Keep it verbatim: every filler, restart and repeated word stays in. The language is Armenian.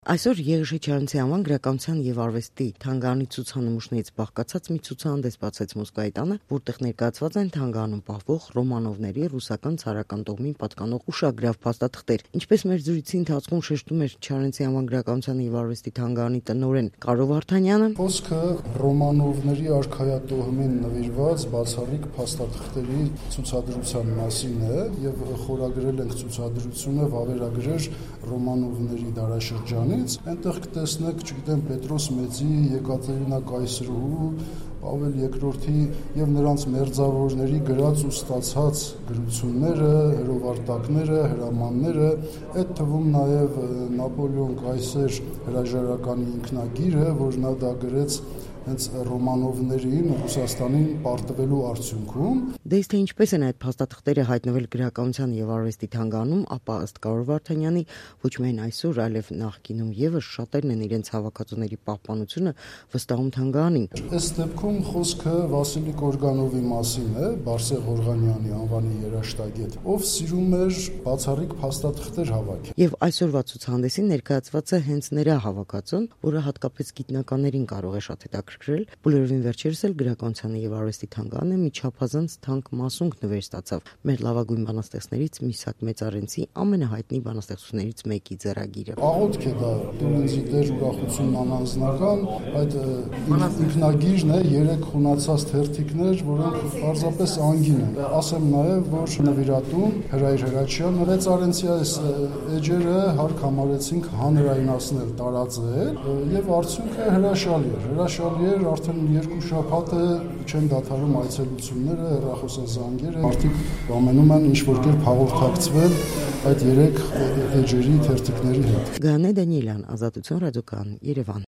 Այսօր Եղիշե Չարենցի անվան գրականության եւ արվեստի թանգարանի ցուցանմուշներից բաղկացած մի ցուցահանդես բացվեց Մոսկվայի տանը, որտեղ ներկայացված են թանգարանում պահվող Ռոմանովների ռուսական ցարական տոհմին պատկանող ուշագրավ փաստաթղթեր։ Ինչպես մեր զրույցի ընթացքում շեշտում էր Չարենցի անվան գրականության եւ արվեստի թանգարանի տնօրեն Կարո Վարդանյանը, խոսքը Ռոմանովների արքայատոհմին նվիրված բացառիկ փաստաթղթերի ցուցադրության մասին է եւ խորագրել ենք ցուցադրությունը վավերագրեր Ռոմանովների դարաշրջան Այնտեղ կտեսնեք, չգիտեմ, Պետրոս Մեծի, Եկատերինա Կայսրուհու, Պավել երկրորդի եւ նրանց մերձավորների գրած ու ստացած գրությունները, հրովարտակները, հրամանները, այդ թվում նաեւ Նապոլեոն Կայսեր հրաժարականի ինքնագիրը, որ նա դա գրեց հենց Ռոմանովներին Ռուսաստանին պարտվելու արդյունքում։ Դե իսկ թե ինչպես են այդ փաստաթղթերը հայտնվել գրականության եւ արվեստի թանգարանում, ապա ըստ Կարո Վարդանյանի ոչ միայն այսօր, այլև նախկինում եւս շատերն են իրենց հավաքածուների պահպանությունը վստահում թանգարանին։ Այս դեպքում խոսքը Վասիլի Կորգանովի մասին է, Բարսեղ Ղորղանյանի անվանի երաժշտագետ, ով սիրում էր բացառիկ փաստաթղթեր հավաքել։ Եւ այսօրվա ցուցահանդեսին ներկայացված է հենց նրա հավաքածուն, որը հատկապես գիտնականներին կարող է շատ հետաքրքրել։ Բոլորովին վերջերս էլ գրականության եւ արվեստի թանգարանը մի չափազանց թանկ մասունք նվեր ստացավ մեր լավագույն բանաստեղծներից Միսակ Մեծարենցի ամենահայտնի բանաստեղծություններից մեկի ձեռագիրը։ Աղոթք է դա, ինձի դեր ուրախությունն անանձնական, այդ ինքնագիրն է, երեք խունացած թերթիկներ, որոնք պարզապես անգին են։ Ասեմ նաեւ, որ նվիրատուն Հրայր Հրաչյան Մեծարենցի այս էջերը հարկ համարեցինք հանրայնացնել, տարածել եւ արդյունքը հրաշալի էր։ Հրաշալի էր, արդեն երկու շաբաթ է չեն դադարում այցելությունները, հեռախոսազանգերը, մարդիկ ամենում են ինչ-որ կերպ հաղորդակցվել այդ երեք էջերի թերթիկների հետ։ Գաներ Դանիելյան, Ազատություն ռադիոկայան, Երևան։